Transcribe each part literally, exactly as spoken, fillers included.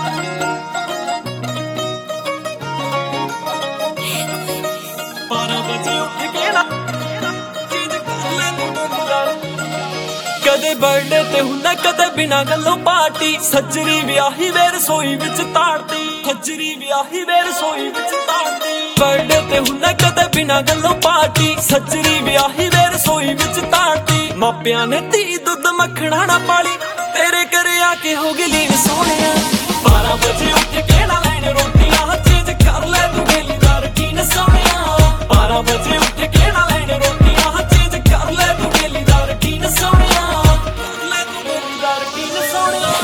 बारह बजे उठ के ना चीज कर ले कदे बर्थडे ते हुंदा कदे बिना गल्लों पार्टी सज्जरी विआही वे रसोई विच ताड़ती सज्जरी विआही वे रसोई विच ताड़ती बर्थडे ते हुंदा कदे बिना गल्लों पार्टी सज्जरी विआही वे रसोई विच ताड़ती मापियां ने धी दुध मखना ना पाली तेरे घरे आके हो गई लीन सोहणिया बारह बजे उठ के ना लैण रोटियां चीज कर ले तू डेली दा रूटीन सोहणिया बारह बजे उठ के ना लैण रोटियां चीज कर ले तू डेली दा रूटीन सोहणिया कर ले तू डेली दा रूटीन सोहणिया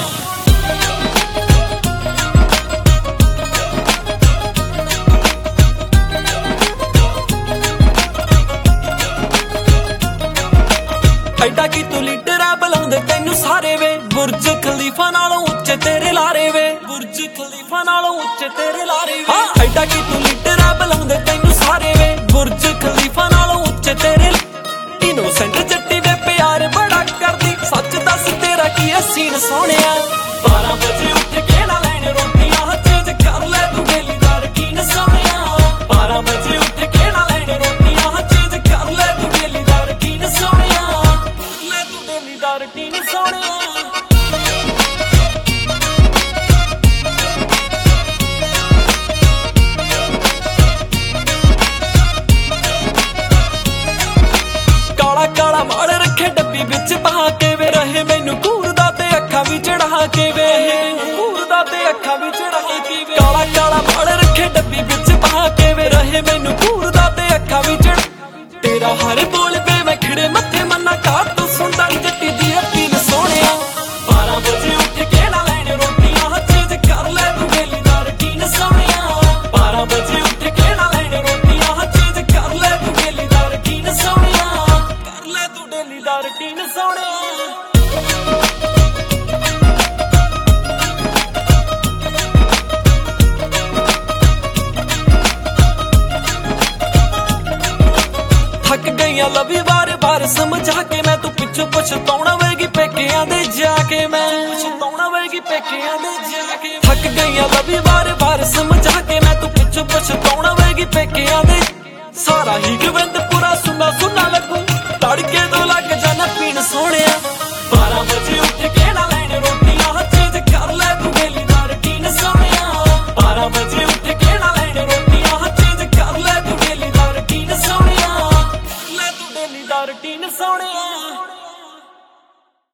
ऐडा की तू लीडर आ बुलाउंदे तैनू सारे वे बुर्ज खलीफा नालों उच्चे तेरे लारे वे बुर्ज खलीफा नालों उच्चे तेरे लारे वे हां ऐडा की तू लीडर आ बुलाउंदे तैनू सारे वे बुर्ज खलीफा नालों उच्चे तेरे इनोसेंट जट्टी वे प्यार बड़ा करदी सच दस तेरा की सीन सोहणिया बारह बजे उठ के ना लैण रोटियां चीज कर ले तू डेली दा रूटीन सोहणिया बारह बजे उठ के ना लैण रोटियां चीज कर ले तू डेली दा रूटीन सोहणिया कर ले तू डेली दा रूटीन सोहणिया काला माल रखे डब्बी विच पा के वे रहे मैनू घूरदा ते अखां भी चढ़ा के वे घूरदा ते अखां भी चढ़ा के वे काला काला माल रखे डब्बी विच पा के वे रहे मैनू घूरदा ते अखां भी चढ़ तेरा हर बोल पे मैं खिड़े मत्थे मन्ना का तू सुनदा जट्टी दी अपील सोहणिया बारह बजे उठ के ना लैण रोटियां चीज कर ले तू डेली दा रूटीन सोहणिया बारह बजे उठ के ना लैण रोटियां चीज कर ले तू डेली दा रूटीन सोहणिया कर ले तू डेली दा रूटीन सोहणिया थक गईयां लवी बार बार समझा के मैं तू पिछू पछताउणा वेगी पेकियां दे जाके मैं पछताउणा वेगी पेकियां दे जाके थक गईयां लवी बार बार समझा के मैं तू पिछू पछताउणा वेगी पेकियां दे सारा ही गविंद पूरा सुना सुना लगू तड़के तो लग जाना पीन सोहणिया बारह बजे